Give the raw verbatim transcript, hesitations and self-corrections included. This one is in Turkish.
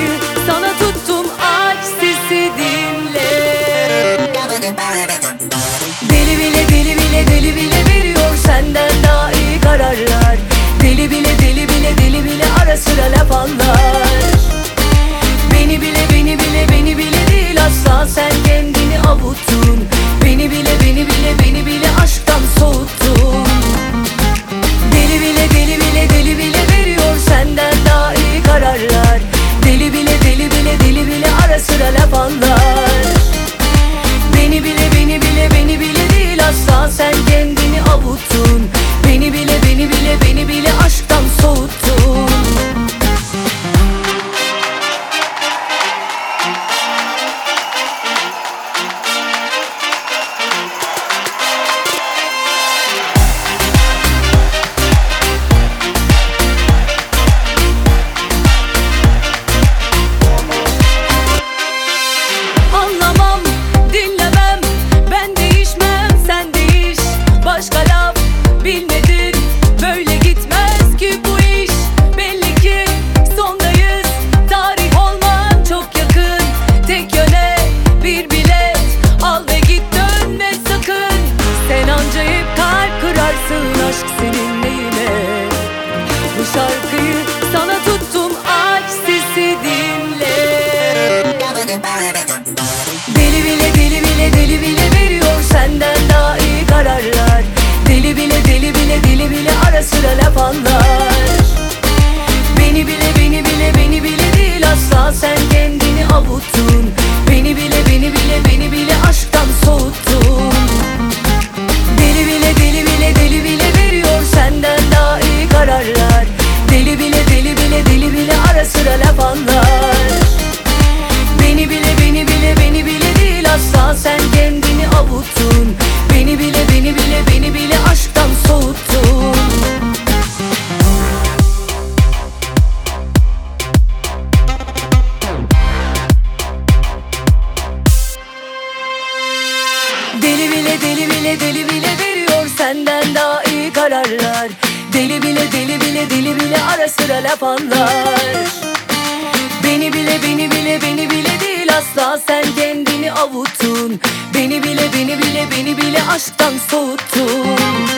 şarkıyı sana tuttum, aç sesi dinle. Deli bile deli bile deli bile veriyor senden daha iyi kararlar. Deli bile deli bile deli bile ara sıra laf anlar. Beni bile beni bile beni bile değil asla, sen kendini avuttun. Beni bile beni bile beni bile aşktan soğuttun. Deli bile deli bile deli bile veriyor senden daha iyi kararlar. Deli bile deli bile deli bile ara sıra laf anlar. Beni bile beni bile beni bile değil asla, sen kendini avuttun. Beni bile beni bile beni bile aşktan soğuttun. Anlamam, dinlemem, ben değişmem, sen değiş. Başka laf bilmedin, böyle gitmez ki bu iş. Belli ki sondayız, tarih olman çok yakın. Tek yöne bir bilet al ve git, dönme sakın. Sen anca hep kalp kırarsın, aşk senin neyine? Bu şarkıyı sana tuttum, aç sesi dinle. Deli bile deli bile deli bile veriyor senden daha iyi kararlar. Deli bile deli bile deli bile ara sıra laf anlar. Beni bile beni bile beni bile değil asla, sen kendini avuttun. Beni bile beni bile beni bile aşktan soğuttun. Deli bile deli bile deli bile veriyor senden daha iyi kararlar. Deli bile deli bile deli bile ara sıra laf anlar. Beni bile beni bile beni bile değil asla, sen kendini avuttun. Beni bile beni bile beni bile aşktan soğuttun. Deli bile deli bile deli bile veriyor senden daha iyi kararlar. Deli bile deli bile deli bile ara sıra laf anlar. Beni bile beni bile beni bile değil asla, sen kendini avuttun. Beni bile beni bile beni bile aşktan soğuttun.